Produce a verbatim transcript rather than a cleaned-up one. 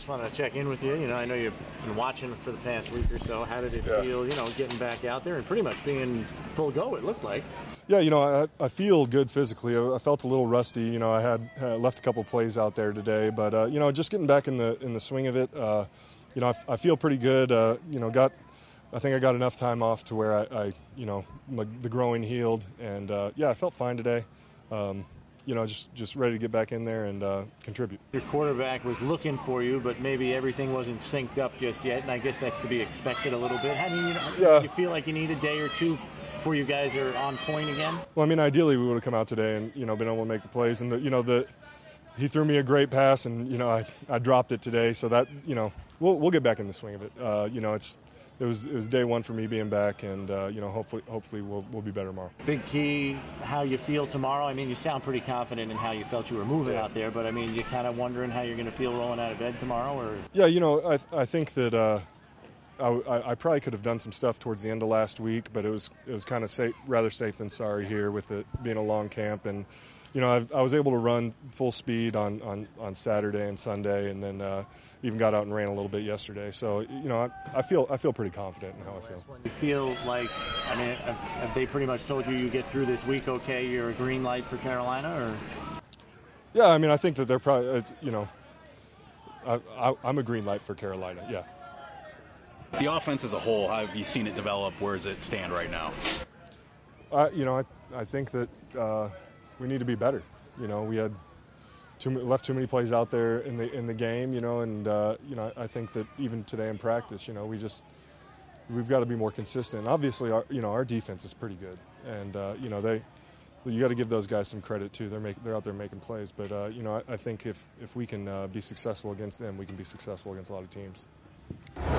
Just wanted to check in with you. You know, I know you've been watching for the past week or so. How did it yeah. feel, you know, getting back out there and pretty much being full go, it looked like? Yeah, you know, I, I feel good physically. I, I felt a little rusty. You know, I had uh, left a couple plays out there today, but uh, you know, just getting back in the in the swing of it. Uh, you know, I, I feel pretty good. Uh, you know, got I think I got enough time off to where I, I you know, my, the groin healed, and uh, yeah, I felt fine today. Um, you know, just, just ready to get back in there and uh, contribute. Your quarterback was looking for you, but maybe everything wasn't synced up just yet, and I guess that's to be expected a little bit. How do you, yeah. do you feel like you need a day or two before you guys are on point again? Well, I mean, ideally we would have come out today and, you know, been able to make the plays. And, the, you know, the he threw me a great pass, and, you know, I, I dropped it today. So that, you know, we'll we'll get back in the swing of it. Uh, you know, it's It was it was day one for me being back, and uh, you know, hopefully hopefully we'll we'll be better tomorrow. Big key, how you feel tomorrow. I mean, you sound pretty confident in how you felt you were moving yeah. out there, but I mean, you kind of wondering how you're going to feel rolling out of bed tomorrow, or? Yeah, you know, I I think that uh, I I probably could have done some stuff towards the end of last week, but it was it was kind of safe, rather safe than sorry here with it being a long camp. And you know, I, I was able to run full speed on, on, on Saturday and Sunday, and then uh, even got out and ran a little bit yesterday. So, you know, I, I feel I feel pretty confident in how I feel. You feel like, I mean, have, have they pretty much told you you get through this week okay? You're a green light for Carolina, or? Yeah, I mean, I think that they're probably, it's, you know, I, I, I'm a green light for Carolina. Yeah. The offense as a whole, how have you seen it develop? Where does it stand right now? Uh, you know, I I think that. Uh, We need to be better. You know, we had too left too many plays out there in the in the game. You know, and uh, you know, I think that even today in practice, you know, we just we've got to be more consistent. Obviously, our you know our defense is pretty good, and uh, you know they you got to give those guys some credit too. They're making they're out there making plays, but uh, you know, I, I think if if we can uh, be successful against them, we can be successful against a lot of teams.